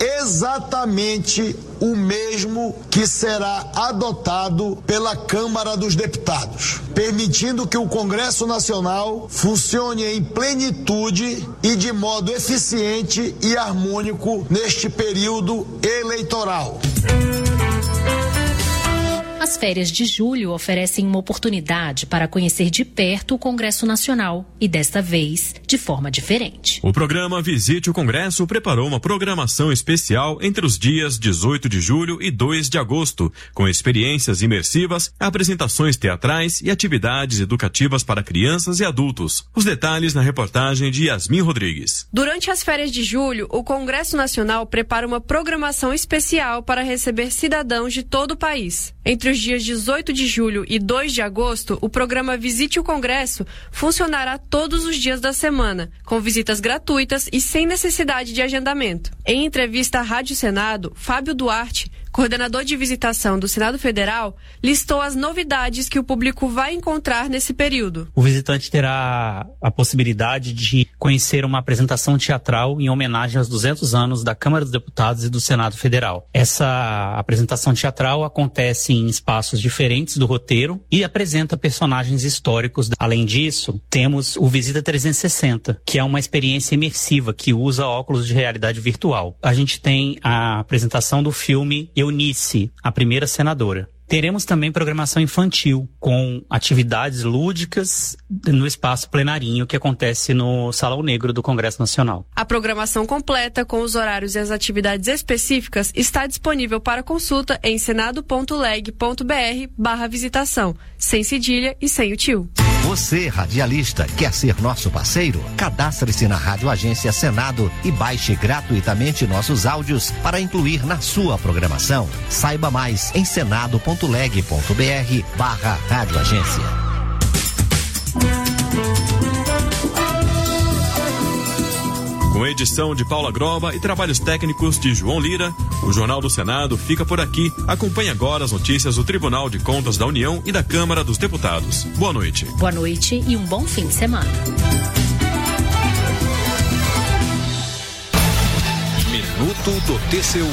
exatamente o mesmo que será adotado pela Câmara dos Deputados, permitindo que o Congresso Nacional funcione em plenitude e de modo eficiente e harmônico neste período eleitoral. As férias de julho oferecem uma oportunidade para conhecer de perto o Congresso Nacional e, desta vez, de forma diferente. O programa Visite o Congresso preparou uma programação especial entre os dias 18 de julho e 2 de agosto, com experiências imersivas, apresentações teatrais e atividades educativas para crianças e adultos. Os detalhes na reportagem de Yasmin Rodrigues. Durante as férias de julho, o Congresso Nacional prepara uma programação especial para receber cidadãos de todo o país. Entre os dias 18 de julho e 2 de agosto, o programa Visite o Congresso funcionará todos os dias da semana, com visitas gratuitas e sem necessidade de agendamento. Em entrevista à Rádio Senado, Fábio Duarte, coordenador de visitação do Senado Federal, listou as novidades que o público vai encontrar nesse período. O visitante terá a possibilidade de conhecer uma apresentação teatral em homenagem aos 200 anos da Câmara dos Deputados e do Senado Federal. Essa apresentação teatral acontece em espaços diferentes do roteiro e apresenta personagens históricos. Além disso, temos o Visita 360, que é uma experiência imersiva que usa óculos de realidade virtual. A gente tem a apresentação do filme Eunice, a primeira senadora. Teremos também programação infantil, com atividades lúdicas no espaço plenarinho que acontece no Salão Negro do Congresso Nacional. A programação completa, com os horários e as atividades específicas, está disponível para consulta em senado.leg.br/visitação, sem cedilha e sem o tio. Você, radialista, quer ser nosso parceiro? Cadastre-se na Rádio Agência Senado e baixe gratuitamente nossos áudios para incluir na sua programação. Saiba mais em senado.leg.br/radioagência. Com edição de Paula Groba e trabalhos técnicos de João Lira, o Jornal do Senado fica por aqui. Acompanhe agora as notícias do Tribunal de Contas da União e da Câmara dos Deputados. Boa noite. Boa noite e um bom fim de semana. Minuto do TCU.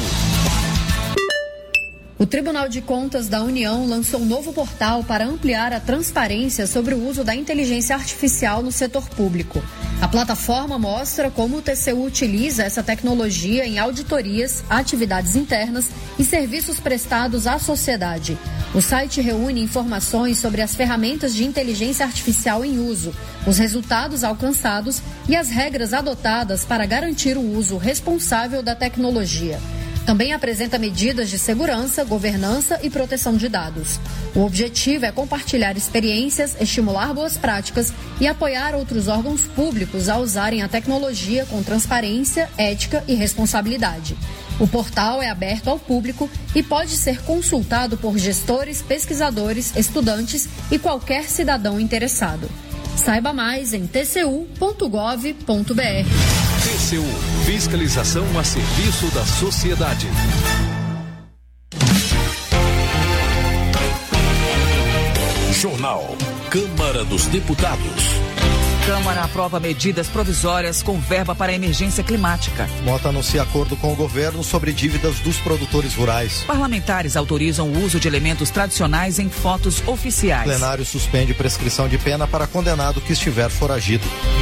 O Tribunal de Contas da União lançou um novo portal para ampliar a transparência sobre o uso da inteligência artificial no setor público. A plataforma mostra como o TCU utiliza essa tecnologia em auditorias, atividades internas e serviços prestados à sociedade. O site reúne informações sobre as ferramentas de inteligência artificial em uso, os resultados alcançados e as regras adotadas para garantir o uso responsável da tecnologia. Também apresenta medidas de segurança, governança e proteção de dados. O objetivo é compartilhar experiências, estimular boas práticas e apoiar outros órgãos públicos a usarem a tecnologia com transparência, ética e responsabilidade. O portal é aberto ao público e pode ser consultado por gestores, pesquisadores, estudantes e qualquer cidadão interessado. Saiba mais em tcu.gov.br. TCU, fiscalização a serviço da sociedade. Jornal Câmara dos Deputados. Câmara aprova medidas provisórias com verba para a emergência climática. Mota anuncia acordo com o governo sobre dívidas dos produtores rurais. Parlamentares autorizam o uso de elementos tradicionais em fotos oficiais. Plenário suspende prescrição de pena para condenado que estiver foragido.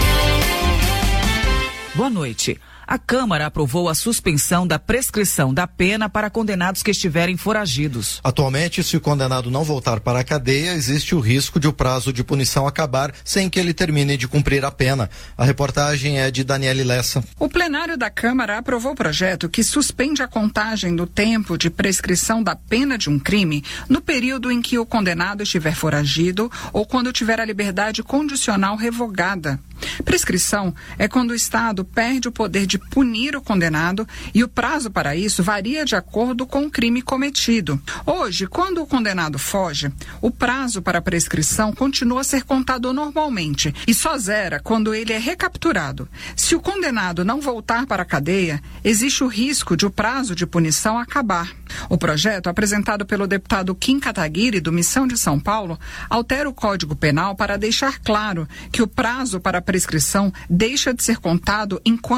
Boa noite. A Câmara aprovou a suspensão da prescrição da pena para condenados que estiverem foragidos. Atualmente, se o condenado não voltar para a cadeia, existe o risco de o prazo de punição acabar sem que ele termine de cumprir a pena. A reportagem é de Daniele Lessa. O plenário da Câmara aprovou o projeto que suspende a contagem do tempo de prescrição da pena de um crime no período em que o condenado estiver foragido ou quando tiver a liberdade condicional revogada. Prescrição é quando o Estado perde o poder de punir o condenado e o prazo para isso varia de acordo com o crime cometido. Hoje, quando o condenado foge, o prazo para a prescrição continua a ser contado normalmente e só zera quando ele é recapturado. Se o condenado não voltar para a cadeia, existe o risco de o prazo de punição acabar. O projeto, apresentado pelo deputado Kim Kataguiri, do Missão de São Paulo, altera o Código Penal para deixar claro que o prazo para a prescrição deixa de ser contado enquanto o condenado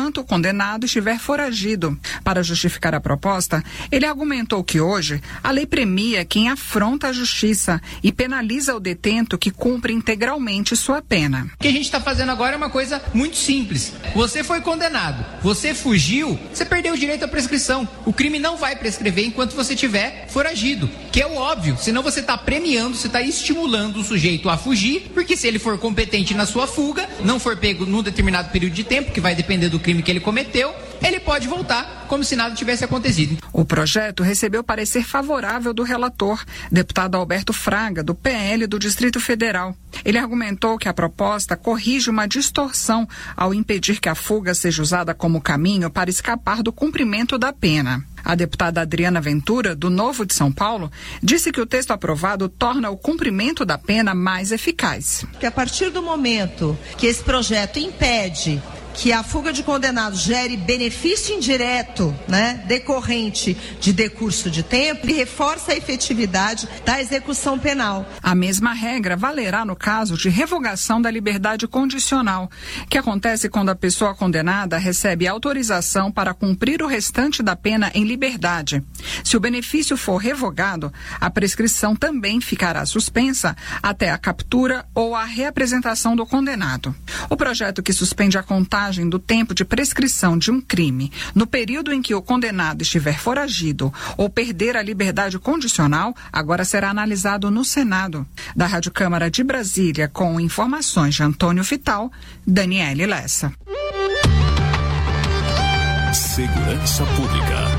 condenado estiver foragido. Para justificar a proposta, ele argumentou que hoje a lei premia quem afronta a justiça e penaliza o detento que cumpre integralmente sua pena. O que a gente está fazendo agora é uma coisa muito simples. Você foi condenado, você fugiu, você perdeu o direito à prescrição. O crime não vai prescrever enquanto você estiver foragido, que é o óbvio, senão você está premiando, você está estimulando o sujeito a fugir, porque se ele for competente na sua fuga, não for pego num determinado período de tempo, que vai depender do crime que ele cometeu, ele pode voltar como se nada tivesse acontecido. O projeto recebeu parecer favorável do relator, deputado Alberto Fraga, do PL do Distrito Federal. Ele argumentou que a proposta corrige uma distorção ao impedir que a fuga seja usada como caminho para escapar do cumprimento da pena. A deputada Adriana Ventura, do Novo de São Paulo, disse que o texto aprovado torna o cumprimento da pena mais eficaz. Que a partir do momento que esse projeto impede que a fuga de condenados gere benefício indireto, decorrente de decurso de tempo, ele reforça a efetividade da execução penal. A mesma regra valerá no caso de revogação da liberdade condicional, que acontece quando a pessoa condenada recebe autorização para cumprir o restante da pena em liberdade. Se o benefício for revogado, a prescrição também ficará suspensa até a captura ou a reapresentação do condenado. O projeto que suspende a contagem do tempo de prescrição de um crime no período em que o condenado estiver foragido ou perder a liberdade condicional agora será analisado no Senado. Da Rádio Câmara de Brasília, com informações de Antônio Vital, Daniele Lessa. Segurança Pública.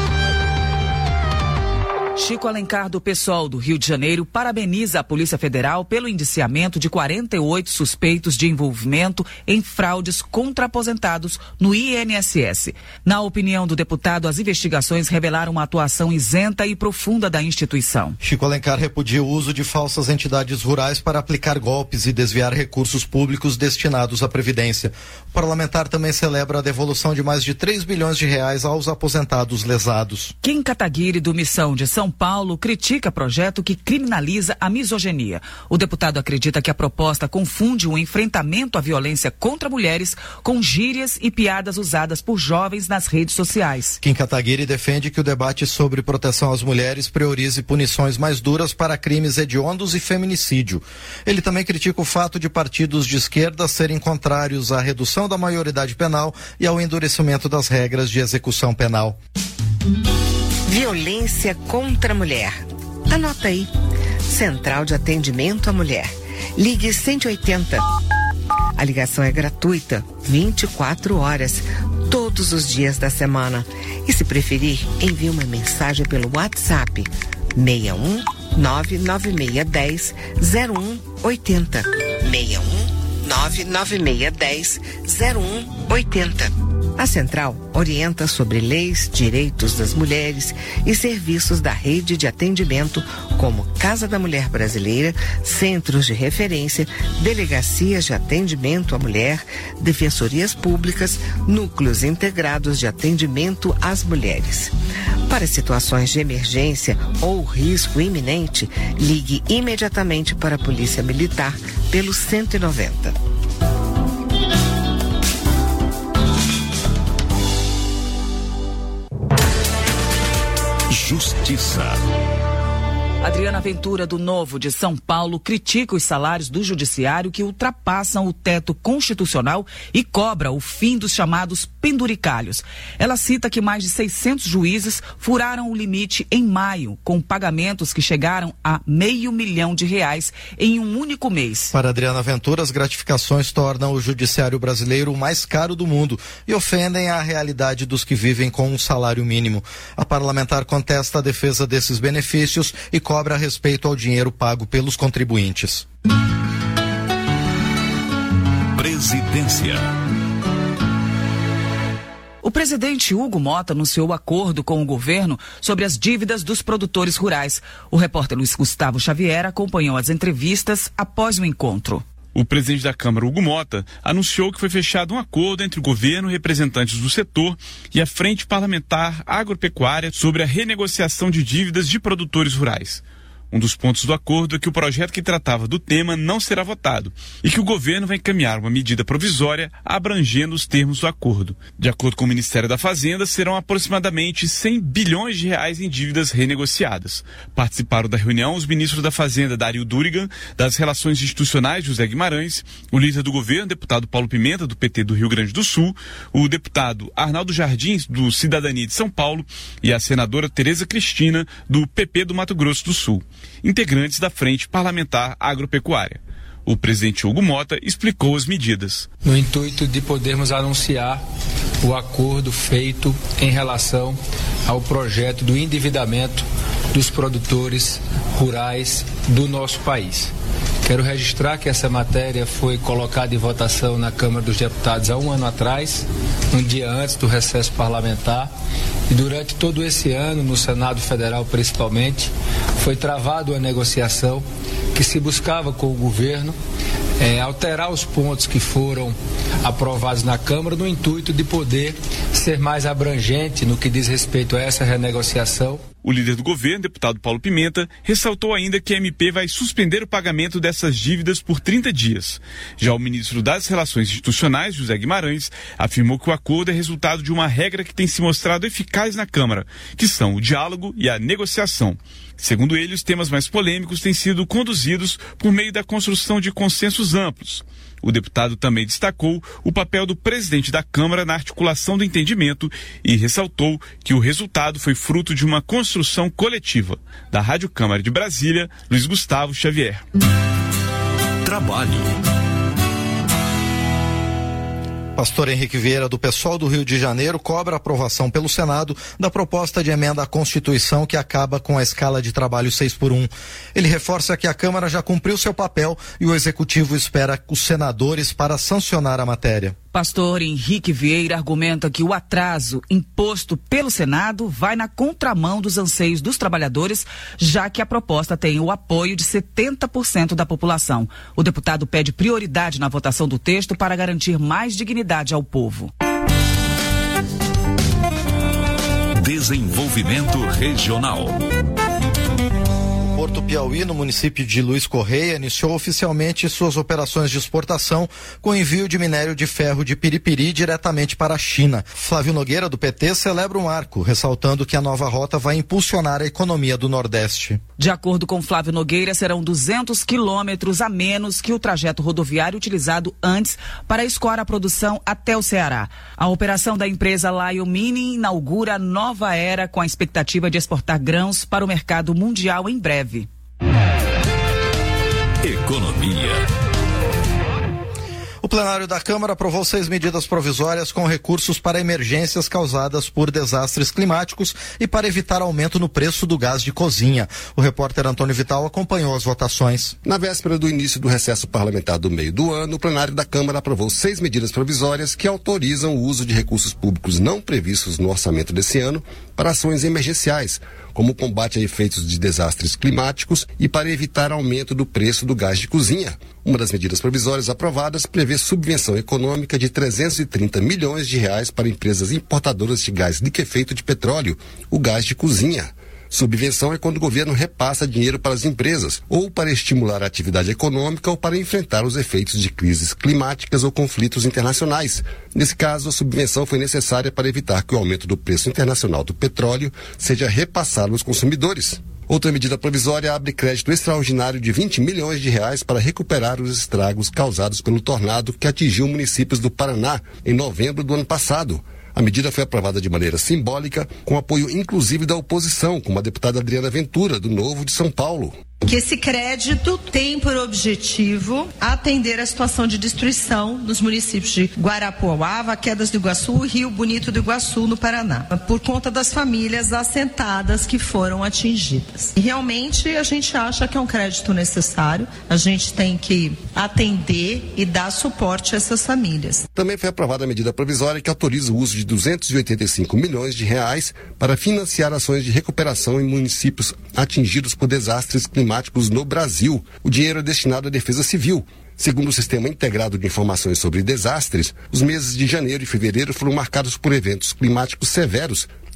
Chico Alencar, do PSOL do Rio de Janeiro, parabeniza a Polícia Federal pelo indiciamento de 48 suspeitos de envolvimento em fraudes contra aposentados no INSS. Na opinião do deputado, as investigações revelaram uma atuação isenta e profunda da instituição. Chico Alencar repudia o uso de falsas entidades rurais para aplicar golpes e desviar recursos públicos destinados à Previdência. O parlamentar também celebra a devolução de mais de 3 bilhões de reais aos aposentados lesados. Kim Kataguiri, do Missão de São Paulo, critica projeto que criminaliza a misoginia. O deputado acredita que a proposta confunde o enfrentamento à violência contra mulheres com gírias e piadas usadas por jovens nas redes sociais. Kim Kataguiri defende que o debate sobre proteção às mulheres priorize punições mais duras para crimes hediondos e feminicídio. Ele também critica o fato de partidos de esquerda serem contrários à redução da maioridade penal e ao endurecimento das regras de execução penal. Violência contra a mulher. Anota aí. Central de Atendimento à Mulher. Ligue 180. A ligação é gratuita, 24 horas, todos os dias da semana. E se preferir, envie uma mensagem pelo WhatsApp 61 99610 0180. 61 99610 0180. A Central orienta sobre leis, direitos das mulheres e serviços da rede de atendimento como Casa da Mulher Brasileira, centros de referência, delegacias de atendimento à mulher, defensorias públicas, núcleos integrados de atendimento às mulheres. Para situações de emergência ou risco iminente, ligue imediatamente para a Polícia Militar pelo 190. Justiça. Adriana Ventura, do Novo de São Paulo, critica os salários do judiciário que ultrapassam o teto constitucional e cobra o fim dos chamados penduricalhos. Ela cita que mais de 600 juízes furaram o limite em maio, com pagamentos que chegaram a R$500 mil em um único mês. Para Adriana Ventura, as gratificações tornam o judiciário brasileiro o mais caro do mundo e ofendem a realidade dos que vivem com um salário mínimo. A parlamentar contesta a defesa desses benefícios e cobra respeito ao dinheiro pago pelos contribuintes. Presidência. O presidente Hugo Motta anunciou acordo com o governo sobre as dívidas dos produtores rurais. O repórter Luiz Gustavo Xavier acompanhou as entrevistas após o encontro. O presidente da Câmara, Hugo Motta, anunciou que foi fechado um acordo entre o governo, representantes do setor e a Frente Parlamentar Agropecuária sobre a renegociação de dívidas de produtores rurais. Um dos pontos do acordo é que o projeto que tratava do tema não será votado e que o governo vai encaminhar uma medida provisória abrangendo os termos do acordo. De acordo com o Ministério da Fazenda, serão aproximadamente 100 bilhões de reais em dívidas renegociadas. Participaram da reunião os ministros da Fazenda, Dario Durigan, das Relações Institucionais, José Guimarães, o líder do governo, deputado Paulo Pimenta, do PT do Rio Grande do Sul, o deputado Arnaldo Jardim, do Cidadania de São Paulo, e a senadora Tereza Cristina, do PP do Mato Grosso do Sul, integrantes da Frente Parlamentar Agropecuária. O presidente Hugo Mota explicou as medidas. No intuito de podermos anunciar o acordo feito em relação ao projeto do endividamento dos produtores rurais do nosso país. Quero registrar que essa matéria foi colocada em votação na Câmara dos Deputados há um ano atrás, um dia antes do recesso parlamentar, e durante todo esse ano, no Senado Federal principalmente, foi travada uma negociação que se buscava com o governo alterar os pontos que foram aprovados na Câmara no intuito de poder ser mais abrangente no que diz respeito a essa renegociação. O líder do governo, deputado Paulo Pimenta, ressaltou ainda que a MP vai suspender o pagamento dessas dívidas por 30 dias. Já o ministro das Relações Institucionais, José Guimarães, afirmou que o acordo é resultado de uma regra que tem se mostrado eficaz na Câmara, que são o diálogo e a negociação. Segundo ele, os temas mais polêmicos têm sido conduzidos por meio da construção de consensos amplos. O deputado também destacou o papel do presidente da Câmara na articulação do entendimento e ressaltou que o resultado foi fruto de uma construção coletiva. Da Rádio Câmara de Brasília, Luiz Gustavo Xavier. Trabalho. Pastor Henrique Vieira, do PSOL do Rio de Janeiro, cobra a aprovação pelo Senado da proposta de emenda à Constituição que acaba com a escala de trabalho 6x1. Ele reforça que a Câmara já cumpriu seu papel e o Executivo espera os senadores para sancionar a matéria. Pastor Henrique Vieira argumenta que o atraso imposto pelo Senado vai na contramão dos anseios dos trabalhadores, já que a proposta tem o apoio de 70% da população. O deputado pede prioridade na votação do texto para garantir mais dignidade ao povo. Desenvolvimento regional. Porto Piauí, no município de Luiz Correia, iniciou oficialmente suas operações de exportação com envio de minério de ferro de Piripiri diretamente para a China. Flávio Nogueira, do PT, celebra um marco, ressaltando que a nova rota vai impulsionar a economia do Nordeste. De acordo com Flávio Nogueira, serão 200 quilômetros a menos que o trajeto rodoviário utilizado antes para escoar a produção até o Ceará. A operação da empresa Lion Mining inaugura a nova era com a expectativa de exportar grãos para o mercado mundial em breve. Economia. O plenário da Câmara aprovou 6 medidas provisórias com recursos para emergências causadas por desastres climáticos e para evitar aumento no preço do gás de cozinha. O repórter Antônio Vital acompanhou as votações. Na véspera do início do recesso parlamentar do meio do ano, o plenário da Câmara aprovou 6 medidas provisórias que autorizam o uso de recursos públicos não previstos no orçamento desse ano para ações emergenciais, como o combate a efeitos de desastres climáticos e para evitar aumento do preço do gás de cozinha. Uma das medidas provisórias aprovadas prevê subvenção econômica de 330 milhões de reais para empresas importadoras de gás liquefeito de petróleo, o gás de cozinha. Subvenção é quando o governo repassa dinheiro para as empresas, ou para estimular a atividade econômica ou para enfrentar os efeitos de crises climáticas ou conflitos internacionais. Nesse caso, a subvenção foi necessária para evitar que o aumento do preço internacional do petróleo seja repassado aos consumidores. Outra medida provisória abre crédito extraordinário de 20 milhões de reais para recuperar os estragos causados pelo tornado que atingiu municípios do Paraná em novembro do ano passado. A medida foi aprovada de maneira simbólica, com apoio inclusive da oposição, como a deputada Adriana Ventura, do Novo de São Paulo. Que esse crédito tem por objetivo atender a situação de destruição nos municípios de Guarapuava, Quedas do Iguaçu e Rio Bonito do Iguaçu, no Paraná, por conta das famílias assentadas que foram atingidas. E realmente a gente acha que é um crédito necessário, a gente tem que atender e dar suporte a essas famílias. Também foi aprovada a medida provisória que autoriza o uso de 285 milhões de reais para financiar ações de recuperação em municípios atingidos por desastres climáticos no Brasil. O dinheiro é destinado à defesa civil. Segundo o Sistema Integrado de Informações sobre Desastres, os meses de janeiro e fevereiro foram marcados por eventos climáticos severos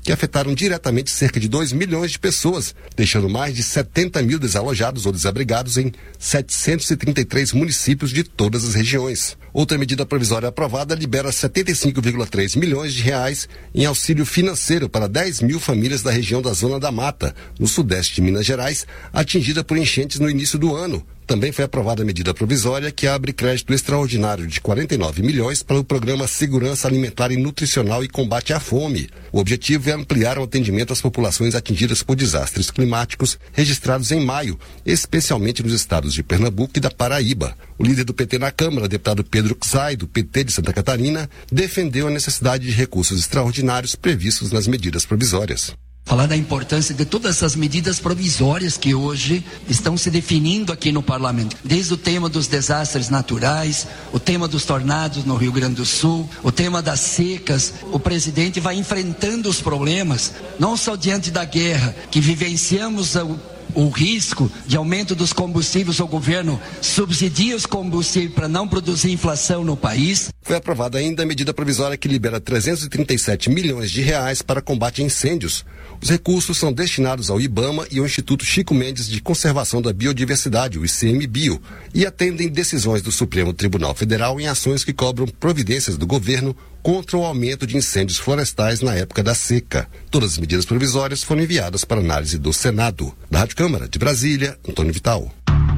que afetaram diretamente cerca de 2 milhões de pessoas, deixando mais de 70 mil desalojados ou desabrigados em 733 municípios de todas as regiões. Outra medida provisória aprovada libera 75,3 milhões de reais em auxílio financeiro para 10 mil famílias da região da Zona da Mata, no sudeste de Minas Gerais, atingida por enchentes no início do ano. Também foi aprovada a medida provisória que abre crédito extraordinário de 49 milhões para o programa Segurança Alimentar e Nutricional e Combate à Fome. O objetivo é ampliar o atendimento às populações atingidas por desastres climáticos registrados em maio, especialmente nos estados de Pernambuco e da Paraíba. O líder do PT na Câmara, deputado Pedro Xay, do PT de Santa Catarina, defendeu a necessidade de recursos extraordinários previstos nas medidas provisórias. Falar da importância de todas essas medidas provisórias que hoje estão se definindo aqui no parlamento. Desde o tema dos desastres naturais, o tema dos tornados no Rio Grande do Sul, o tema das secas. O presidente vai enfrentando os problemas, não só diante da guerra, que vivenciamos o risco de aumento dos combustíveis. O governo subsidia os combustíveis para não produzir inflação no país. Foi aprovada ainda a medida provisória que libera 337 milhões de reais para combate a incêndios. Os recursos são destinados ao IBAMA e ao Instituto Chico Mendes de Conservação da Biodiversidade, o ICMBio, e atendem decisões do Supremo Tribunal Federal em ações que cobram providências do governo contra o aumento de incêndios florestais na época da seca. Todas as medidas provisórias foram enviadas para análise do Senado. Da Rádio Câmara de Brasília, Antônio Vital.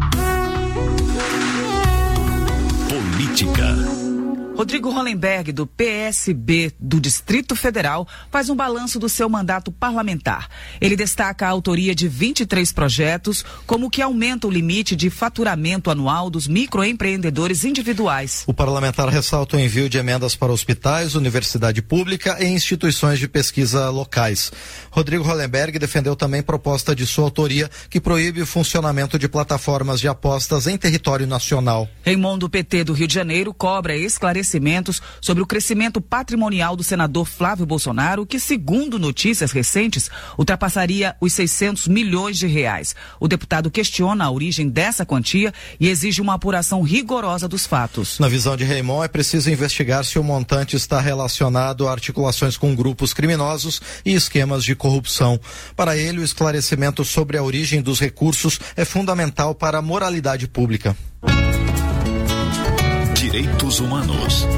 Política. Rodrigo Hollenberg, do PSB do Distrito Federal, faz um balanço do seu mandato parlamentar. Ele destaca a autoria de 23 projetos, como o que aumenta o limite de faturamento anual dos microempreendedores individuais. O parlamentar ressalta o envio de emendas para hospitais, universidade pública e instituições de pesquisa locais. Rodrigo Hollenberg defendeu também proposta de sua autoria que proíbe o funcionamento de plataformas de apostas em território nacional. Raimundo, PT do Rio de Janeiro, cobra esclarecimentos sobre o crescimento patrimonial do senador Flávio Bolsonaro, que, segundo notícias recentes, ultrapassaria os 600 milhões de reais. O deputado questiona a origem dessa quantia e exige uma apuração rigorosa dos fatos. Na visão de Raimundo, é preciso investigar se o montante está relacionado a articulações com grupos criminosos e esquemas de corrupção. Para ele, o esclarecimento sobre a origem dos recursos é fundamental para a moralidade pública. Direitos Humanos.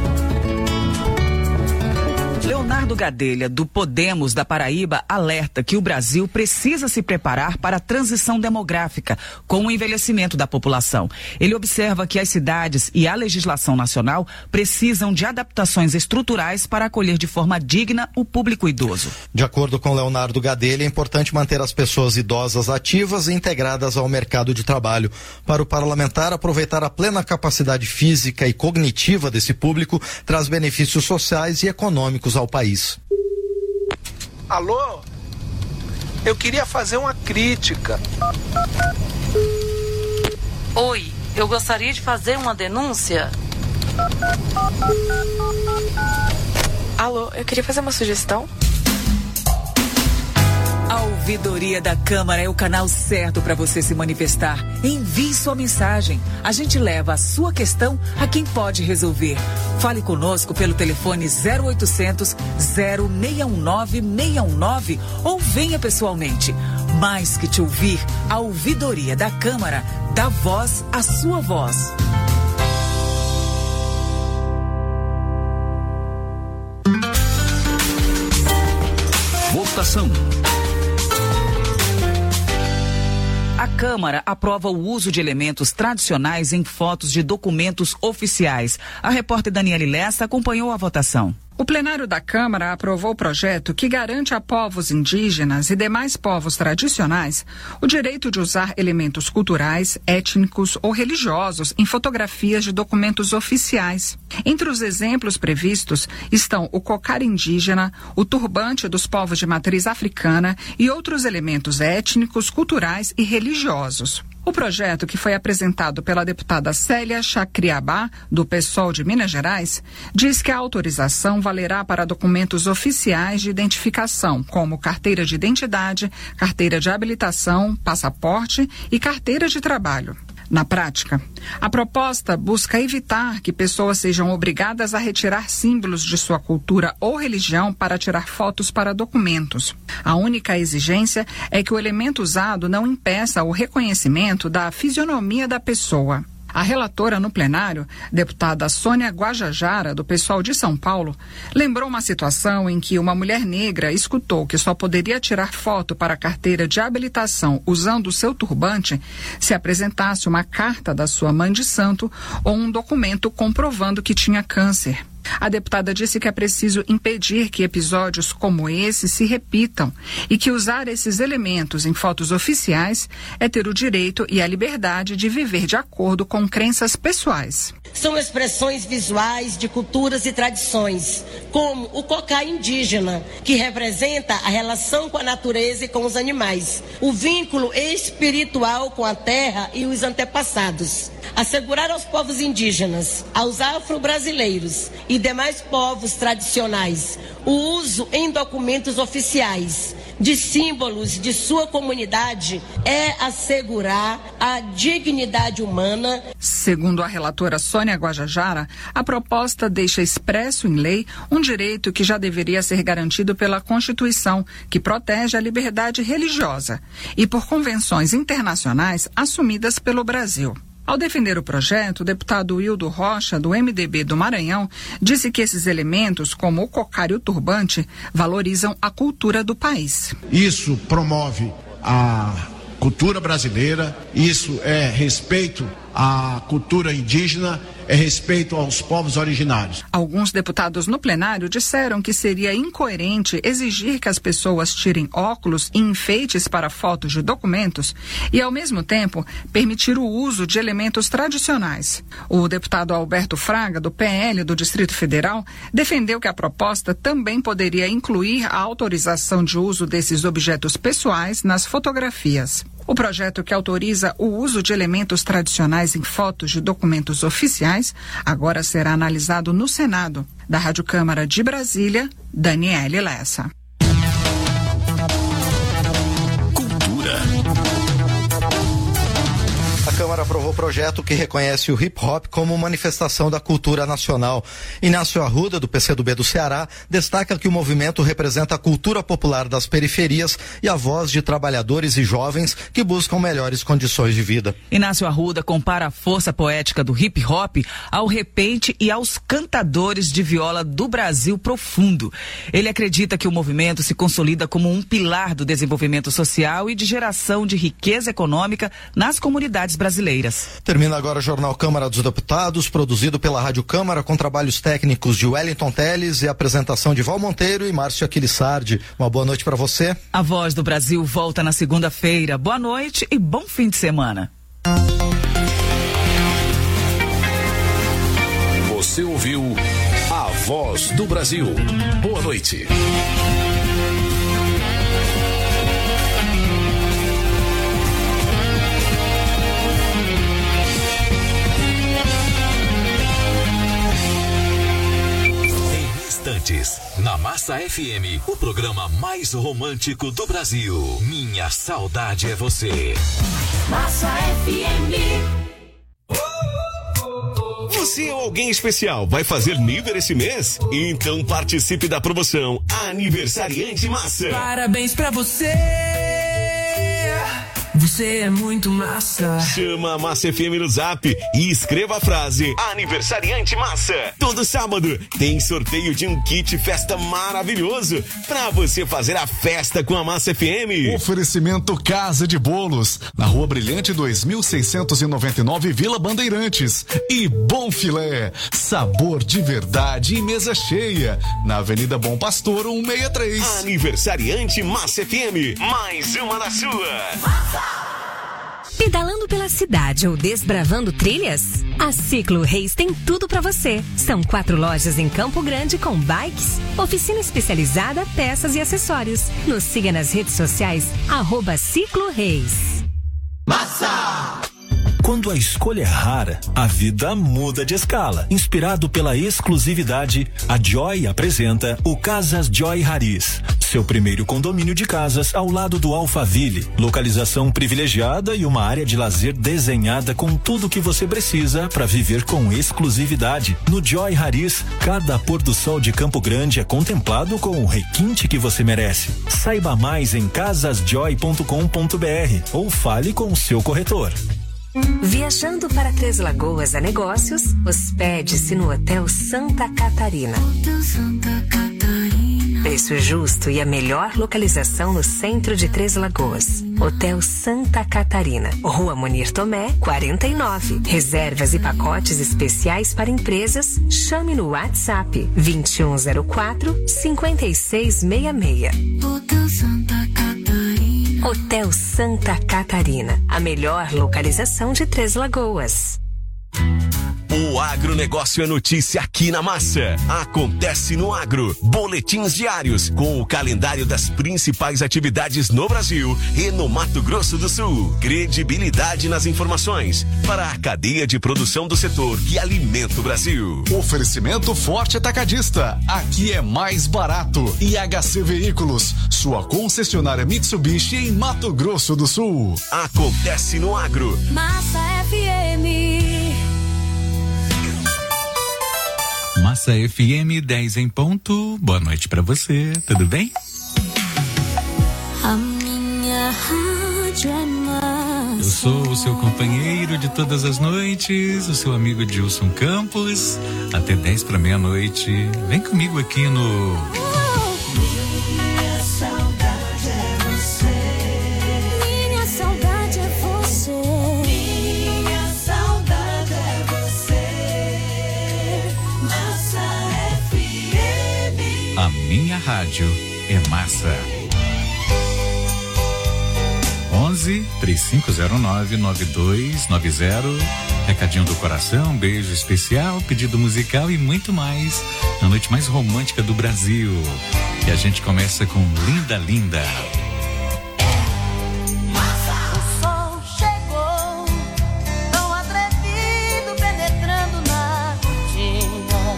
Leonardo Gadelha, do Podemos da Paraíba, alerta que o Brasil precisa se preparar para a transição demográfica com o envelhecimento da população. Ele observa que as cidades e a legislação nacional precisam de adaptações estruturais para acolher de forma digna o público idoso. De acordo com Leonardo Gadelha, é importante manter as pessoas idosas ativas e integradas ao mercado de trabalho. Para o parlamentar, aproveitar a plena capacidade física e cognitiva desse público traz benefícios sociais e econômicos ao país. Alô? Eu queria fazer uma crítica. Oi, eu gostaria de fazer uma denúncia. Alô, eu queria fazer uma sugestão. A Ouvidoria da Câmara é o canal certo para você se manifestar. Envie sua mensagem. A gente leva a sua questão a quem pode resolver. Fale conosco pelo telefone 0800 0619 619 ou venha pessoalmente. Mais que te ouvir, a Ouvidoria da Câmara dá voz à sua voz. Votação. A Câmara aprova o uso de elementos tradicionais em fotos de documentos oficiais. A repórter Daniele Lessa acompanhou a votação. O plenário da Câmara aprovou o projeto que garante a povos indígenas e demais povos tradicionais o direito de usar elementos culturais, étnicos ou religiosos em fotografias de documentos oficiais. Entre os exemplos previstos estão o cocar indígena, o turbante dos povos de matriz africana e outros elementos étnicos, culturais e religiosos. O projeto, que foi apresentado pela deputada Célia Chacriabá, do PSOL de Minas Gerais, diz que a autorização valerá para documentos oficiais de identificação, como carteira de identidade, carteira de habilitação, passaporte e carteira de trabalho. Na prática, a proposta busca evitar que pessoas sejam obrigadas a retirar símbolos de sua cultura ou religião para tirar fotos para documentos. A única exigência é que o elemento usado não impeça o reconhecimento da fisionomia da pessoa. A relatora no plenário, deputada Sônia Guajajara, do PSOL de São Paulo, lembrou uma situação em que uma mulher negra escutou que só poderia tirar foto para a carteira de habilitação usando o seu turbante se apresentasse uma carta da sua mãe de santo ou um documento comprovando que tinha câncer. A deputada disse que é preciso impedir que episódios como esse se repitam e que usar esses elementos em fotos oficiais é ter o direito e a liberdade de viver de acordo com crenças pessoais. São expressões visuais de culturas e tradições, como o cocá indígena, que representa a relação com a natureza e com os animais, o vínculo espiritual com a terra e os antepassados. Assegurar aos povos indígenas, aos afro-brasileiros e demais povos tradicionais o uso em documentos oficiais de símbolos de sua comunidade é assegurar a dignidade humana. Segundo a relatora Sônia Guajajara, a proposta deixa expresso em lei um direito que já deveria ser garantido pela Constituição, que protege a liberdade religiosa, e por convenções internacionais assumidas pelo Brasil. Ao defender o projeto, o deputado Wildo Rocha, do MDB do Maranhão, disse que esses elementos, como o cocar e o turbante, valorizam a cultura do país. Isso promove a cultura brasileira, isso é respeito à cultura indígena, é respeito aos povos originários. Alguns deputados no plenário disseram que seria incoerente exigir que as pessoas tirem óculos e enfeites para fotos de documentos e, ao mesmo tempo, permitir o uso de elementos tradicionais. O deputado Alberto Fraga, do PL do Distrito Federal, defendeu que a proposta também poderia incluir a autorização de uso desses objetos pessoais nas fotografias. O projeto que autoriza o uso de elementos tradicionais em fotos de documentos oficiais agora será analisado no Senado. Da Rádio Câmara de Brasília, Daniele Lessa. Cultura. A Câmara aprovou o projeto que reconhece o hip-hop como manifestação da cultura nacional. Inácio Arruda, do PCdoB do Ceará, destaca que o movimento representa a cultura popular das periferias e a voz de trabalhadores e jovens que buscam melhores condições de vida. Inácio Arruda compara a força poética do hip-hop ao repente e aos cantadores de viola do Brasil profundo. Ele acredita que o movimento se consolida como um pilar do desenvolvimento social e de geração de riqueza econômica nas comunidades brasileiras. Termina agora o Jornal Câmara dos Deputados, produzido pela Rádio Câmara, com trabalhos técnicos de Wellington Teles e apresentação de Val Monteiro e Márcio Aquilissardi. Uma boa noite para você. A Voz do Brasil volta na segunda-feira. Boa noite e bom fim de semana. Você ouviu A Voz do Brasil. Boa noite. Na Massa FM, o programa mais romântico do Brasil. Minha saudade é você. Massa FM. Você ou alguém especial vai fazer nível esse mês? Então participe da promoção Aniversariante Massa. Parabéns pra você. Você é muito massa. Chama a Massa FM no Zap e escreva a frase Aniversariante Massa. Todo sábado tem sorteio de um kit festa maravilhoso pra você fazer a festa com a Massa FM. Oferecimento Casa de Bolos, na Rua Brilhante 2699, Vila Bandeirantes. E Bom Filé, sabor de verdade e mesa cheia, na Avenida Bom Pastor 163. Aniversariante Massa FM, mais uma na sua. Massa! Pedalando pela cidade ou desbravando trilhas? A Ciclo Reis tem tudo para você. São 4 lojas em Campo Grande com bikes, oficina especializada, peças e acessórios. Nos siga nas redes sociais, @Ciclo Reis. Massa! Quando a escolha é rara, a vida muda de escala. Inspirado pela exclusividade, a Joy apresenta o Casas Joy Haris, seu primeiro condomínio de casas ao lado do Alphaville. Localização privilegiada e uma área de lazer desenhada com tudo o que você precisa para viver com exclusividade. No Joy Haris, cada pôr do sol de Campo Grande é contemplado com o requinte que você merece. Saiba mais em casasjoy.com.br ou fale com o seu corretor. Viajando para Três Lagoas a negócios, hospede-se no Hotel Santa Catarina. Preço justo e a melhor localização no centro de Três Lagoas. Hotel Santa Catarina, Rua Munir Tomé, 49. Reservas e pacotes especiais para empresas. Chame no WhatsApp 2104-5666. Hotel Santa Catarina. Hotel Santa Catarina, a melhor localização de Três Lagoas. O agronegócio é notícia aqui na Massa. Acontece no Agro. Boletins diários com o calendário das principais atividades no Brasil e no Mato Grosso do Sul. Credibilidade nas informações para a cadeia de produção do setor que alimenta o Brasil. Oferecimento Forte Atacadista. Aqui é mais barato. IHC Veículos, sua concessionária Mitsubishi em Mato Grosso do Sul. Acontece no Agro. Massa FM. Massa FM 10 em ponto. Boa noite pra você, tudo bem? A minha rádio é massa. Eu sou o seu companheiro de todas as noites, o seu amigo Dilson Campos, até 10 para meia-noite. Vem comigo aqui no... Minha saudade é você. Minha saudade é você. Minha saudade é você. Massa FM. A minha rádio é massa. 11-3509-9290. Recadinho do coração, beijo especial, pedido musical e muito mais. Na noite mais romântica do Brasil. E a gente começa com Linda Linda. O sol chegou, tão atrevido, penetrando na cortina.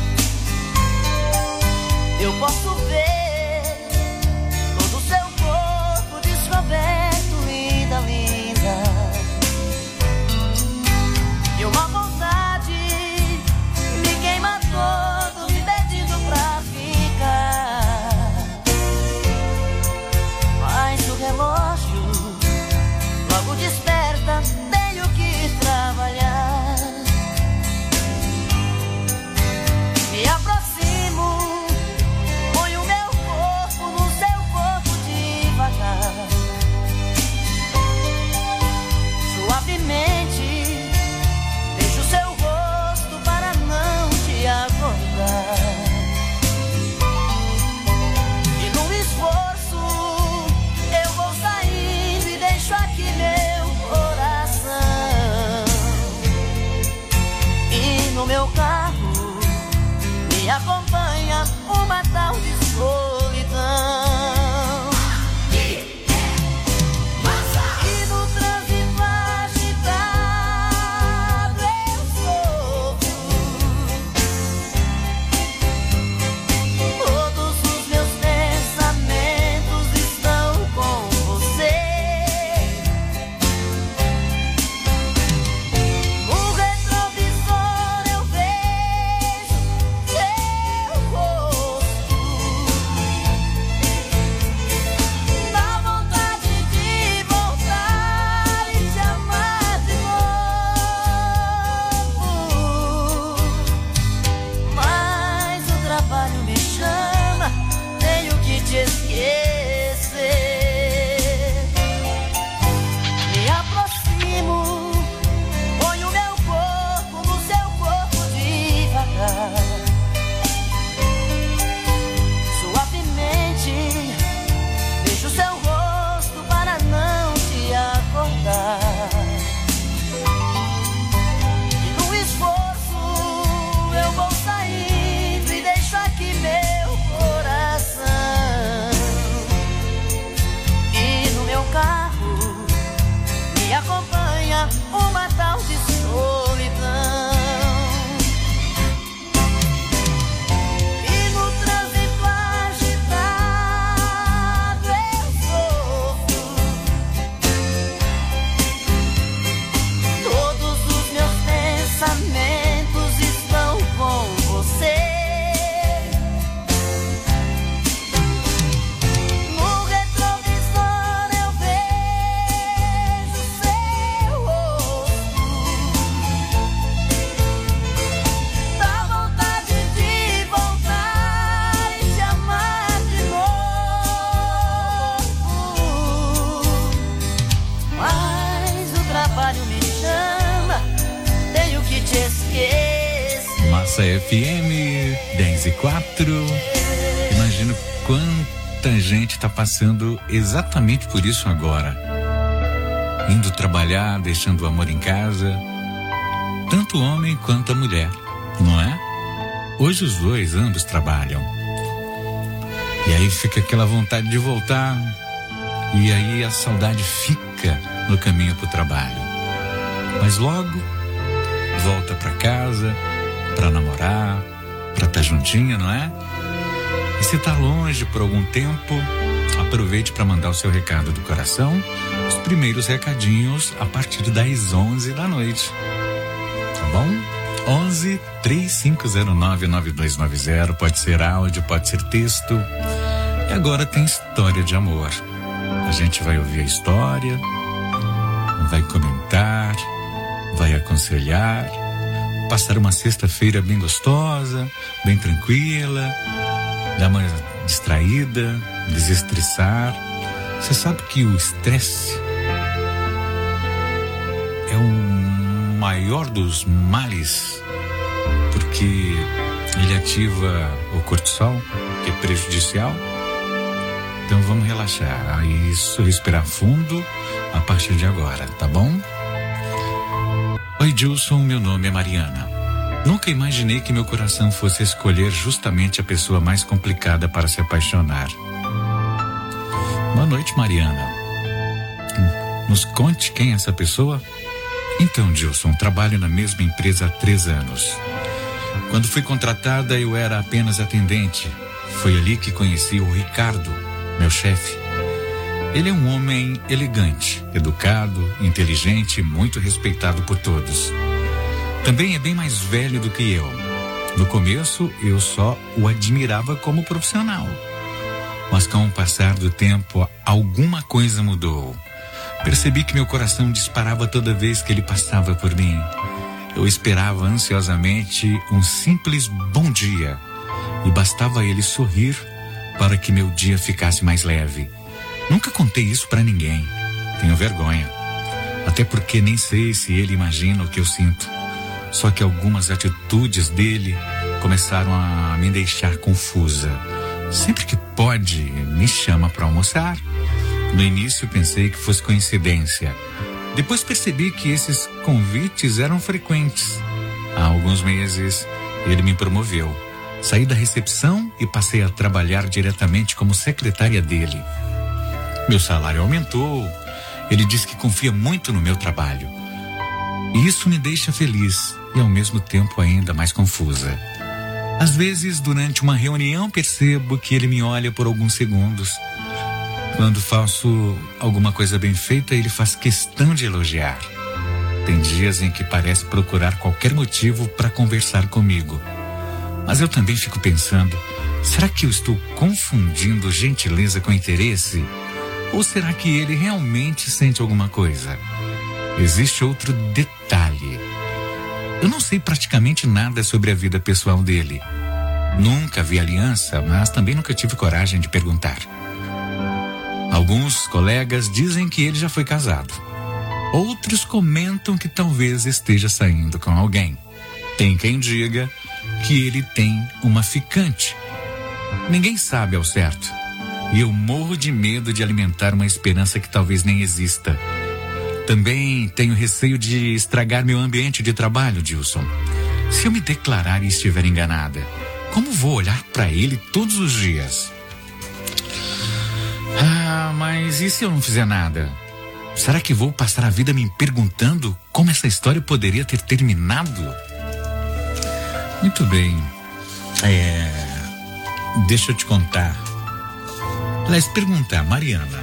Eu posso ver todo o seu corpo descoberto, linda, linda. E uma vontade me queima todo, me pedindo pra ficar. Massa FM 10:04. Imagino quanta gente está passando exatamente por isso agora. Indo trabalhar, deixando o amor em casa. Tanto o homem quanto a mulher, não é? Hoje os dois, ambos trabalham. E aí fica aquela vontade de voltar. E aí a saudade fica no caminho pro trabalho. Mas logo volta pra casa, pra namorar, pra estar juntinha, não é? E se tá longe por algum tempo, aproveite para mandar o seu recado do coração, os primeiros recadinhos a partir das 11 da noite. Tá bom? 11-3509-9290, pode ser áudio, pode ser texto. E agora tem história de amor. A gente vai ouvir a história, vai comentar, vai aconselhar, passar uma sexta-feira bem gostosa, bem tranquila, dar uma distraída, desestressar. Você sabe que o estresse é o maior dos males, porque ele ativa o cortisol, que é prejudicial. Então vamos relaxar. Isso, respirar fundo a partir de agora, tá bom? Oi, Gilson, meu nome é Mariana. Nunca imaginei que meu coração fosse escolher justamente a pessoa mais complicada para se apaixonar. Boa noite, Mariana. Nos conte quem é essa pessoa? Então, Gilson, trabalho na mesma empresa há 3 anos. Quando fui contratada, eu era apenas atendente. Foi ali que conheci o Ricardo, meu chefe. Ele é um homem elegante, educado, inteligente e muito respeitado por todos. Também é bem mais velho do que eu. No começo, eu só o admirava como profissional. Mas com o passar do tempo, alguma coisa mudou. Percebi que meu coração disparava toda vez que ele passava por mim. Eu esperava ansiosamente um simples bom dia. E bastava ele sorrir para que meu dia ficasse mais leve. Nunca contei isso para ninguém. Tenho vergonha. Até porque nem sei se ele imagina o que eu sinto. Só que algumas atitudes dele começaram a me deixar confusa. Sempre que pode, me chama para almoçar. No início pensei que fosse coincidência. Depois percebi que esses convites eram frequentes. Há alguns meses, ele me promoveu. Saí da recepção e passei a trabalhar diretamente como secretária dele. Meu salário aumentou. Ele diz que confia muito no meu trabalho. E isso me deixa feliz e ao mesmo tempo ainda mais confusa. Às vezes, durante uma reunião, percebo que ele me olha por alguns segundos. Quando faço alguma coisa bem feita, ele faz questão de elogiar. Tem dias em que parece procurar qualquer motivo para conversar comigo. Mas eu também fico pensando, será que eu estou confundindo gentileza com interesse? Ou será que ele realmente sente alguma coisa? Existe outro detalhe. Eu não sei praticamente nada sobre a vida pessoal dele. Nunca vi aliança, mas também nunca tive coragem de perguntar. Alguns colegas dizem que ele já foi casado. Outros comentam que talvez esteja saindo com alguém. Tem quem diga que ele tem uma ficante. Ninguém sabe ao certo. E eu morro de medo de alimentar uma esperança que talvez nem exista. Também tenho receio de estragar meu ambiente de trabalho, Gilson. Se eu me declarar e estiver enganada, como vou olhar para ele todos os dias? Mas e se eu não fizer nada? Será que vou passar a vida me perguntando como essa história poderia ter terminado? Muito bem. Deixa eu te contar. Aliás, perguntar, Mariana.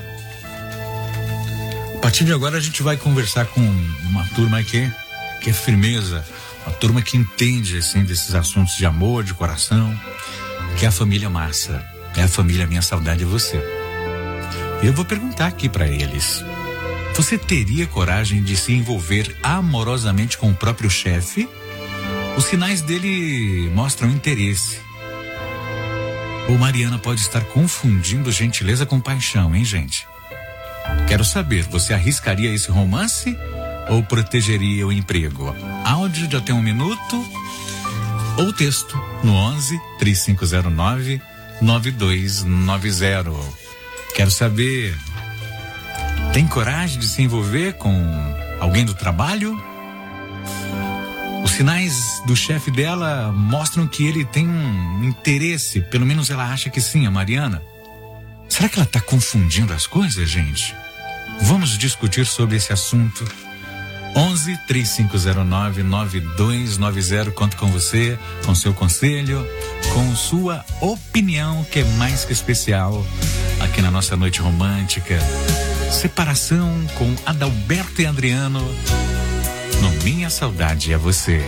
A partir de agora a gente vai conversar com uma turma que é firmeza, uma turma que entende assim desses assuntos de amor, de coração, que é a família Massa, é a família Minha Saudade é Você. Eu vou perguntar aqui para eles: você teria coragem de se envolver amorosamente com o próprio chefe? Os sinais dele mostram interesse. Ou Mariana pode estar confundindo gentileza com paixão, hein, gente? Quero saber, você arriscaria esse romance ou protegeria o emprego? Áudio de até 1 minuto. ou texto no 11 3509 9290. Quero saber, tem coragem de se envolver com alguém do trabalho? Os sinais do chefe dela mostram que ele tem um interesse, pelo menos ela acha que sim, a Mariana. Será que ela está confundindo as coisas, gente? Vamos discutir sobre esse assunto. 11 3509 9290. Conto com você, com seu conselho, com sua opinião, que é mais que especial aqui na nossa noite romântica. Separação com Adalberto e Adriano no Minha Saudade é Você.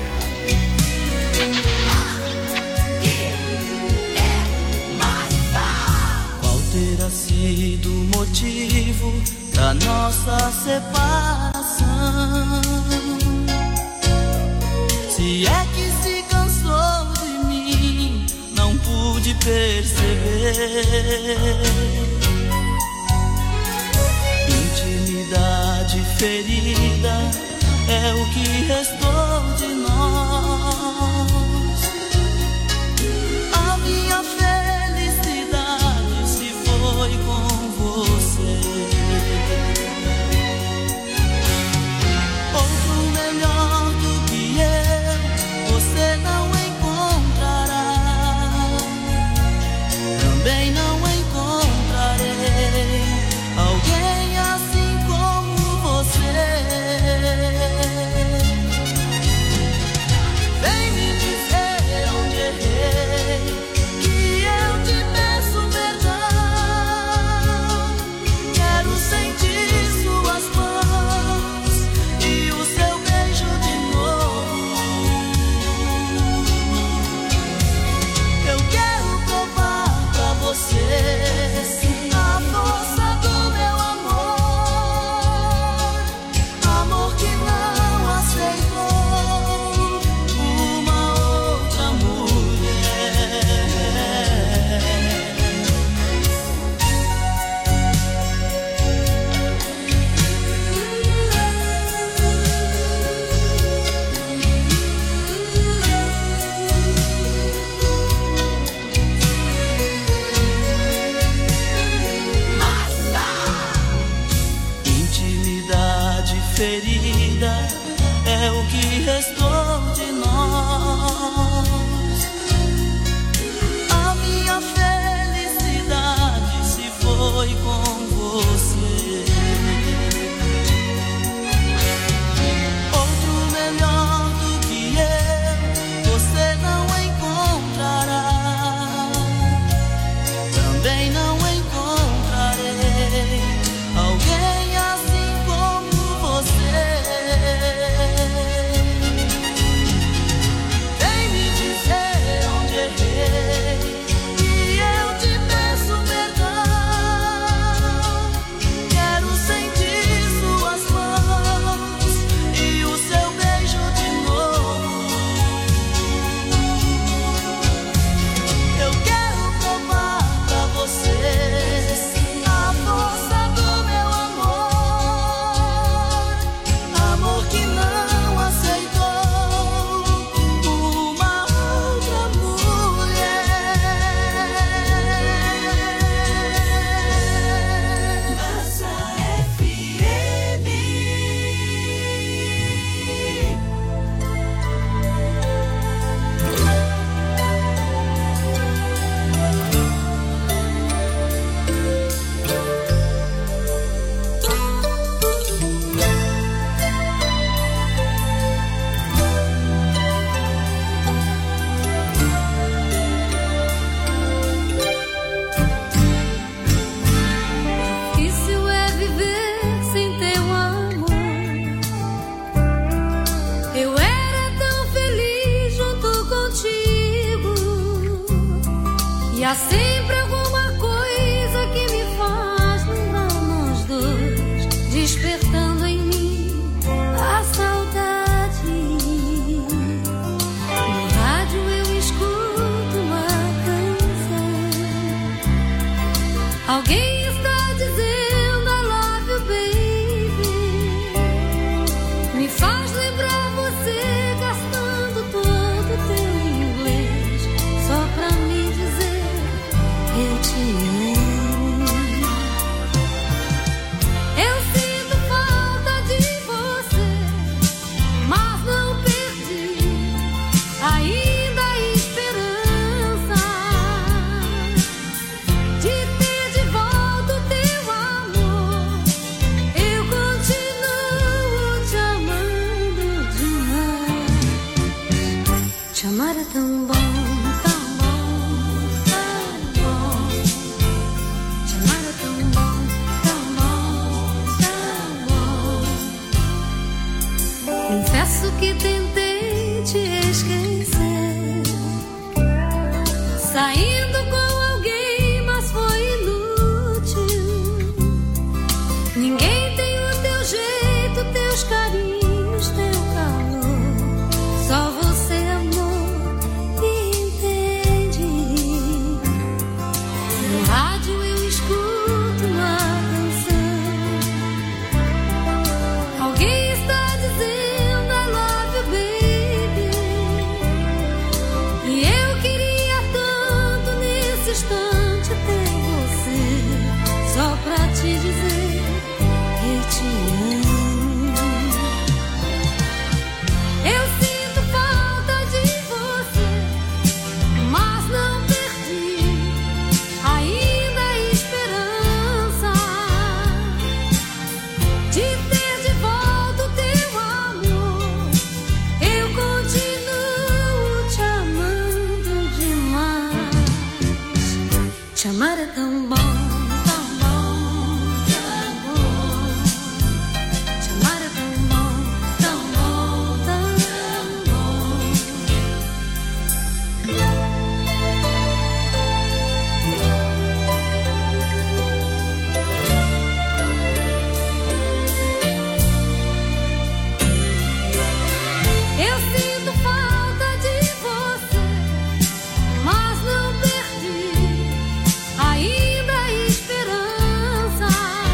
Qual terá sido o motivo da nossa separação? Se é que se cansou de mim, não pude perceber. Intimidade ferida é o que restou de nós. A minha felicidade se foi com você. Outro melhor do que eu, você não encontrará. Também não encontrarei alguém assim como você. Vem me dizer onde errei, que eu te peço perdão. Quero sentir suas mãos e o seu beijo de novo. Eu quero provar pra você a força do meu amor, amor que não aceitou uma outra mulher. Intimidade ferida é o que restou de nós. A minha felicidade se foi com você. Outro melhor do que eu, você não encontrará. Também não encontrarei alguém assim como você. Vem me dizer onde errei, que eu te peço perdão. Quero sentir suas mãos e o seu beijo de novo. Eu quero provar pra você a força do meu amor, amor que não aceitou uma outra mulher. Massa FM. Difícil é viver sem teu amor. Eu era tão feliz junto contigo, e há sempre alguma coisa que me faz lembrar nós dois, despertando em mim a saudade. No rádio eu escuto uma canção. Alguém está dizendo I love you, baby. Me faz lembrar você gastando todo o teu inglês. tão bom, tão bom, tão bom. Te amar é tão bom, tão bom, tão bom. Confesso que tentei te esquecer, saindo com alguém, mas foi inútil. Ninguém tem o teu jeito, teus carinhos, teu calor. Só você, amor, me entende. No rádio eu escuto uma canção. Alguém está dizendo I love you, baby. E eu queria tanto nesse instante ter você, só pra te dizer que te amo. Eu sinto falta de você, mas não perdi ainda a esperança de ter de volta o teu amor. Eu continuo te amando demais. Te amar é tão bom, tão bom, tão bom. Te amar é tão bom, tão bom, tão bom. Eu sinto falta de você, mas não perdi ainda a esperança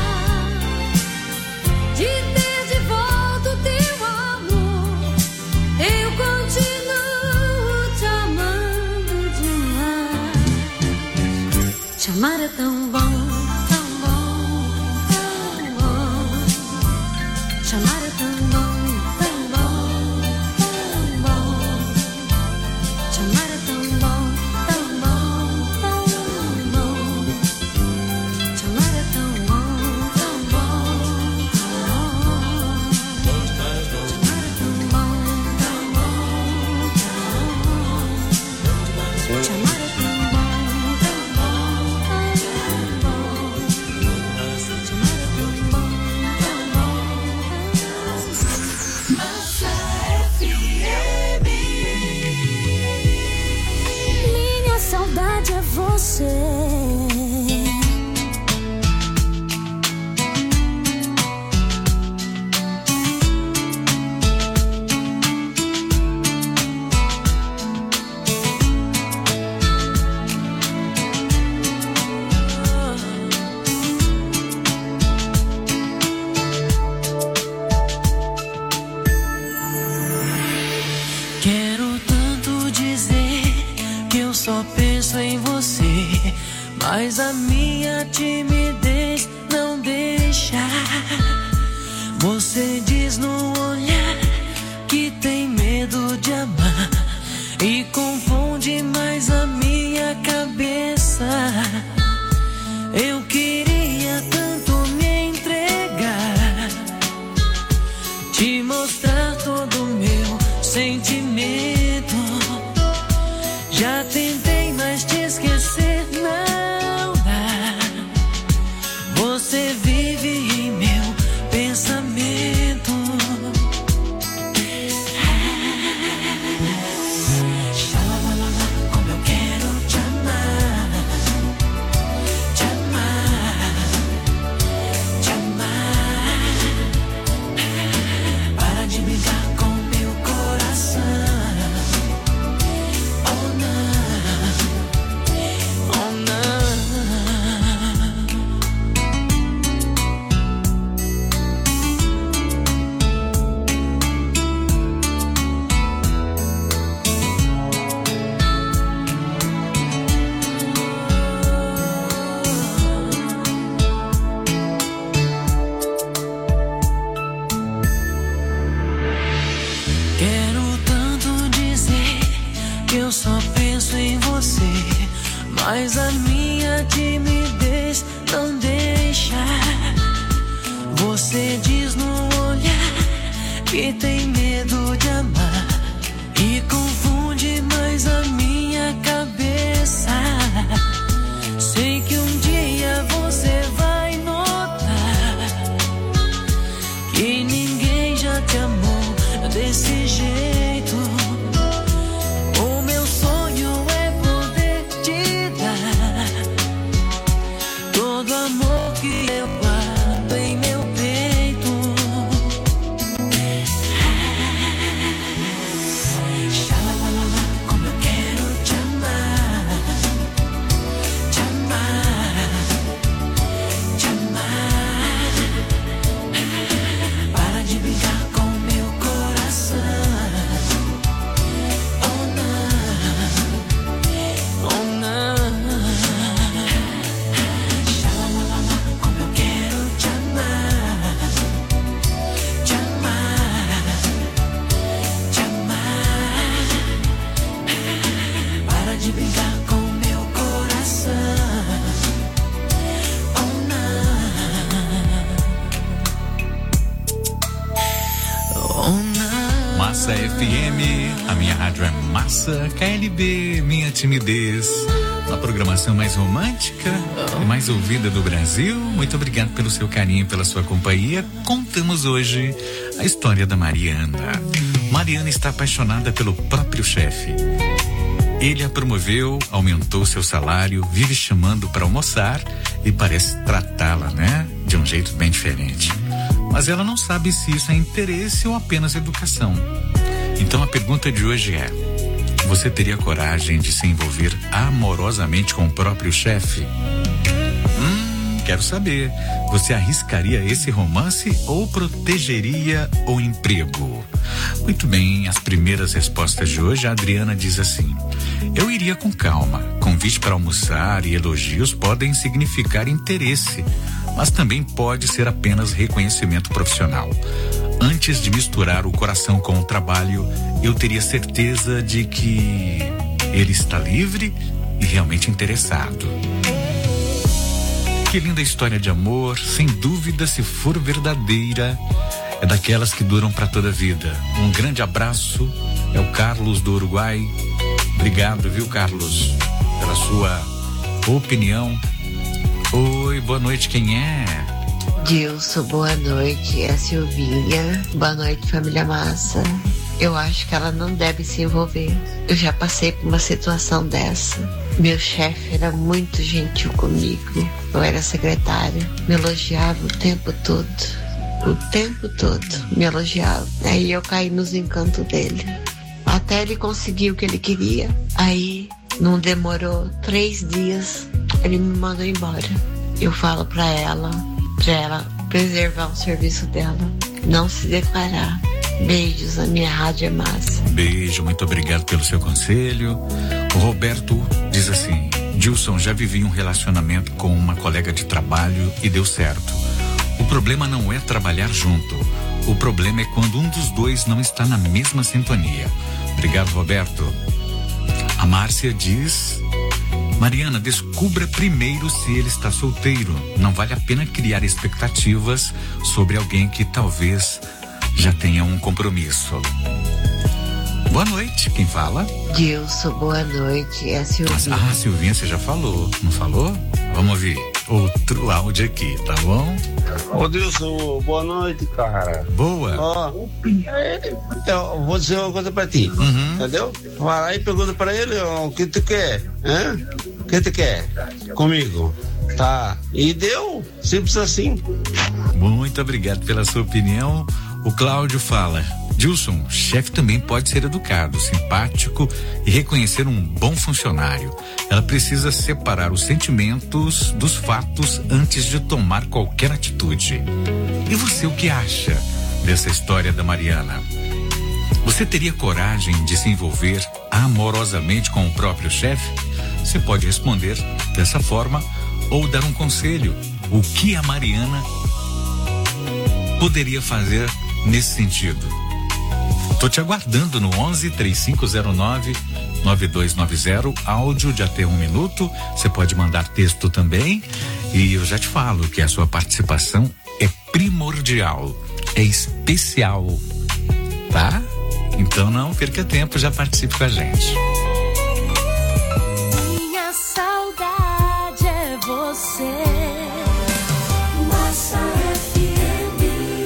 de ter de volta o teu amor. Eu continuo te amando demais. Te amar é tão bom, tão bom, tão bom. Te amar é tão bom, tão bom, tão bom. Te amar é tão bom, tão bom, tão bom. Te amar é tão bom, tão bom, tão bom. Te amar é tão bom, tão bom, tão bom. Te amar é tão bom, tão bom, Mas a minha timidez não deixa. Você diz no olhar que tem medo de amar e confunde mais a minha cabeça. Eu queria tanto me entregar, te mostrar todo o meu sentimento. Já tentei, mas te esquecer não dá. Você vive em meu pensamento. Como eu quero te amar, te amar, te amar. Para de brincar com meu coração. Oh não, oh não. Quero tanto dizer que eu só penso em você, mas a minha timidez não deixa. Você diz no olhar que tem medo de amar e confunde mais a Massa FM, a minha rádio é Massa, KLB, minha timidez. A programação mais romântica e mais ouvida do Brasil. Muito obrigado pelo seu carinho, pela sua companhia. Contamos hoje a história da Mariana. Mariana está apaixonada pelo próprio chefe. Ele a promoveu, aumentou seu salário, vive chamando para almoçar e parece tratá-la, né? De um jeito bem diferente. Mas ela não sabe se isso é interesse ou apenas educação. Então a pergunta de hoje é: você teria coragem de se envolver amorosamente com o próprio chefe? Quero saber. Você arriscaria esse romance ou protegeria o emprego? Muito bem, as primeiras respostas de hoje, a Adriana diz assim: eu iria com calma. Convite para almoçar e elogios podem significar interesse, mas também pode ser apenas reconhecimento profissional. Antes de misturar o coração com o trabalho, eu teria certeza de que ele está livre e realmente interessado. Que linda história de amor, sem dúvida, se for verdadeira, é daquelas que duram para toda a vida. Um grande abraço, é o Carlos do Uruguai. Obrigado, viu, Carlos, pela sua opinião. Oi, boa noite, quem é? Dilson, boa noite, é a Silvinha. Boa noite, família Massa. Eu acho que ela não deve se envolver. Eu já passei por uma situação dessa. Meu chefe era muito gentil comigo. Eu era secretária. Me elogiava o tempo todo. O tempo todo me elogiava. Aí eu caí nos encantos dele. Até ele conseguir o que ele queria. Aí não demorou 3 dias. Ele me mandou embora. Eu falo pra ela preservar o serviço dela. Não se declarar. Beijos, a minha rádio é Massa. Beijo, muito obrigado pelo seu conselho. O Roberto diz assim: Dilson, já vivi um relacionamento com uma colega de trabalho e deu certo. O problema não é trabalhar junto. O problema é quando um dos dois não está na mesma sintonia. Obrigado, Roberto. A Márcia diz: Mariana, descubra primeiro se ele está solteiro. Não vale a pena criar expectativas sobre alguém que talvez já tenha um compromisso. Boa noite, quem fala? Dilson, boa noite, é a Silvinha. Ah, Silvinha, você já falou, não falou? Vamos ouvir outro áudio aqui, tá bom? Ô Dilson, boa noite, cara. Boa. Ó, então, vou dizer uma coisa pra ti, entendeu? Vai lá e pergunta pra ele, ó, o que tu quer, hein? O que tu quer comigo? Tá, e deu, simples assim. Muito obrigado pela sua opinião. O Cláudio fala: Dilson, chefe também pode ser educado, simpático e reconhecer um bom funcionário. Ela precisa separar os sentimentos dos fatos antes de tomar qualquer atitude. E você, o que acha dessa história da Mariana? Você teria coragem de se envolver amorosamente com o próprio chefe? Você pode responder dessa forma ou dar um conselho. O que a Mariana poderia fazer nesse sentido? Tô te aguardando no 11-3509-9290, áudio de até 1 minuto. Você pode mandar texto também. E eu já te falo que a sua participação é primordial, é especial, tá? Então não perca tempo, já participe com a gente. Minha saudade é você. Massa FM.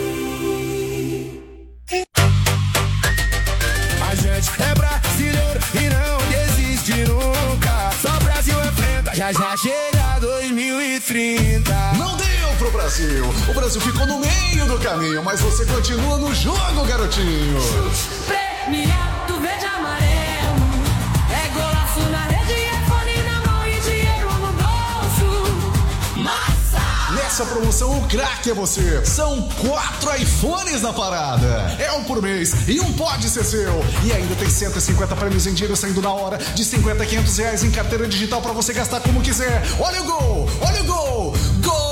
A gente é brasileiro e não desiste nunca. Só o Brasil enfrenta, já chega 2030. Não deu pro Brasil. O Brasil ficou no meio do caminho, mas você continua no jogo, garotinho. Premiado verde e amarelo. É golaço na rede, é fone na mão e dinheiro no bolso. Massa! Nessa promoção, o craque é você. São 4 iPhones na parada. É um por mês e um pode ser seu. E ainda tem 150 prêmios em dinheiro saindo na hora, de 50 a 500 reais em carteira digital pra você gastar como quiser. Olha o gol! Olha o gol! Gol!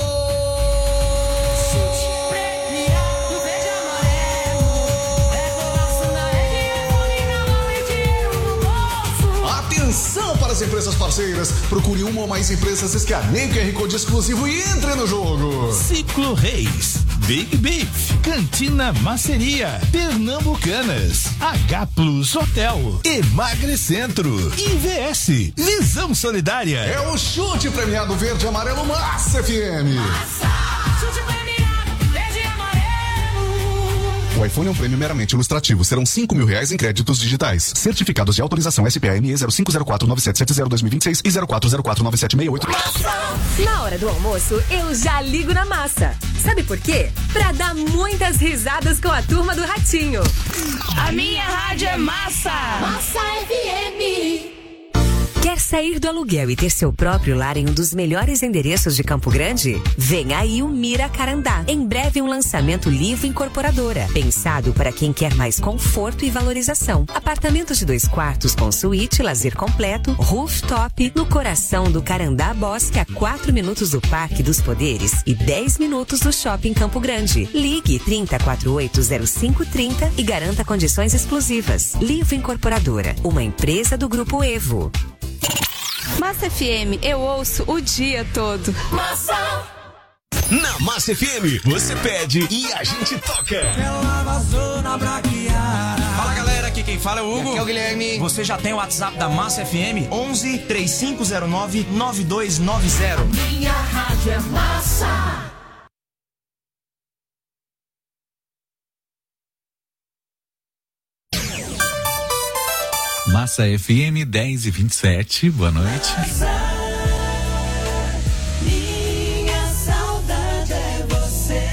Atenção para as empresas parceiras. Procure uma ou mais empresas, escaneie o QR Code exclusivo e entre no jogo. Ciclo Reis. Bake Beef, Cantina Maceria, Pernambucanas, H Plus Hotel, Emagrecentro, IVS, Visão Solidária. É o chute premiado verde e amarelo Massa FM. Chute premiado verde e amarelo. O iPhone é um prêmio meramente ilustrativo. Serão R$5.000 em créditos digitais. Certificados de autorização SPME 05049770-2026 e 04049768. Na hora do almoço, eu já ligo na Massa. Sabe por quê? Pra dar muitas risadas com a turma do Ratinho. A minha rádio é Massa. Massa FM. Quer sair do aluguel e ter seu próprio lar em um dos melhores endereços de Campo Grande? Vem aí o Mira Carandá. Em breve um lançamento Livro Incorporadora. Pensado para quem quer mais conforto e valorização. Apartamentos de 2 quartos com suíte, lazer completo, rooftop, no coração do Carandá Bosque, a 4 minutos do Parque dos Poderes e 10 minutos do Shopping Campo Grande. Ligue 30480530 e garanta condições exclusivas. Livro Incorporadora, uma empresa do Grupo Evo. Massa FM, eu ouço o dia todo. Massa! Na Massa FM, você pede e a gente toca. Ela vazou na braquiara. Fala galera, aqui quem fala é o Hugo. Aqui é o Guilherme. Você já tem o WhatsApp da Massa FM? 11 3509 9290. Minha rádio é Massa. Massa FM 10h27, boa noite. Minha saudade é você.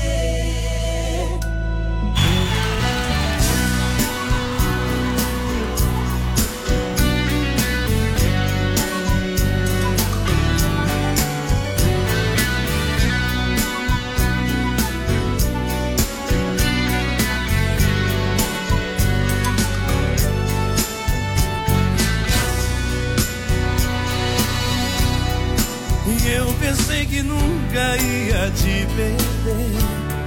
Eu pensei que nunca ia te perder.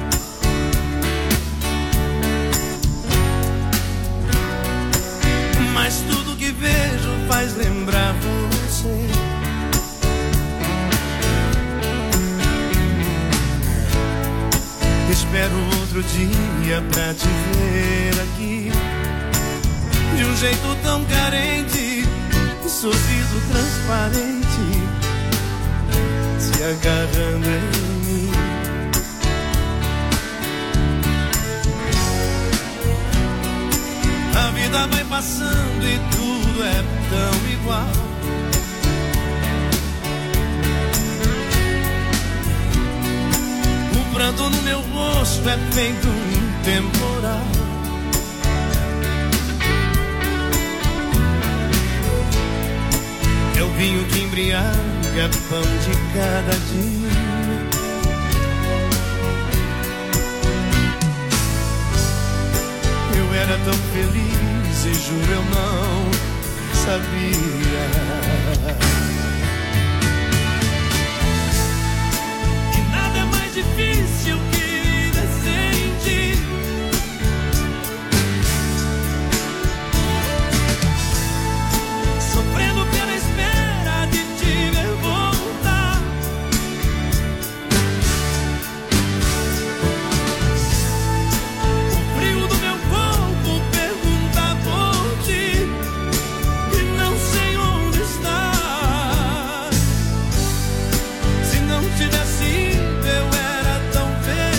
Mas tudo que vejo faz lembrar você. Espero outro dia pra te ver aqui, de um jeito tão carente, sorriso transparente, se agarrando em mim. A vida vai passando e tudo é tão igual. O pranto no meu rosto é feito um temporal. É o vinho que embriaga, pão de cada dia. Eu era tão feliz e juro eu não sabia. Que nada é mais difícil que descer em ti. Sofrendo pela espera de te ver voltar. O frio do meu corpo pergunta por ti e não sei onde estás. Se não tivesse ido eu era tão feliz.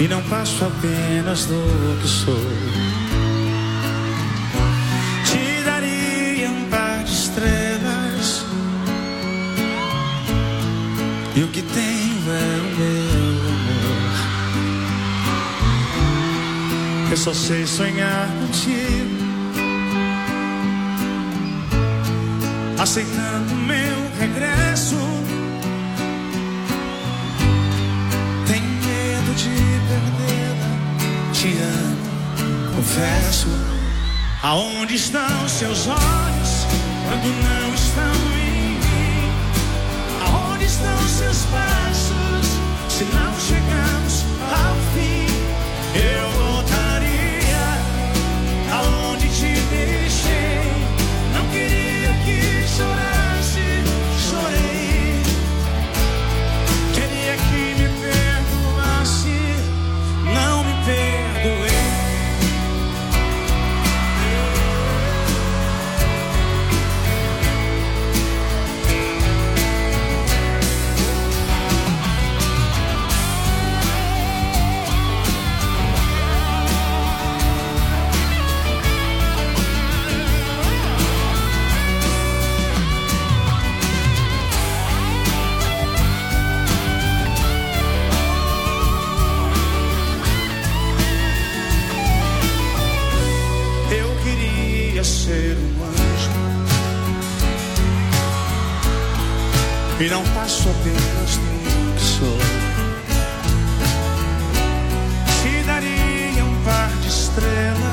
e não passo apenas do que sou. Te daria um par de estrelas e o que tenho é o meu amor. Eu só sei sonhar contigo, aceitando meu regresso. Tenho medo de perdê-la, te amo, confesso. Aonde estão seus olhos quando não estão em mim? Aonde estão seus passos se não chegamos ao fim? Eu voltaria aonde te deixei. Não queria que chorasse, chorei. Queria que me perdoasse, não me perdoei. Ser um anjo e não passo apenas do que sou. Te daria um par de estrelas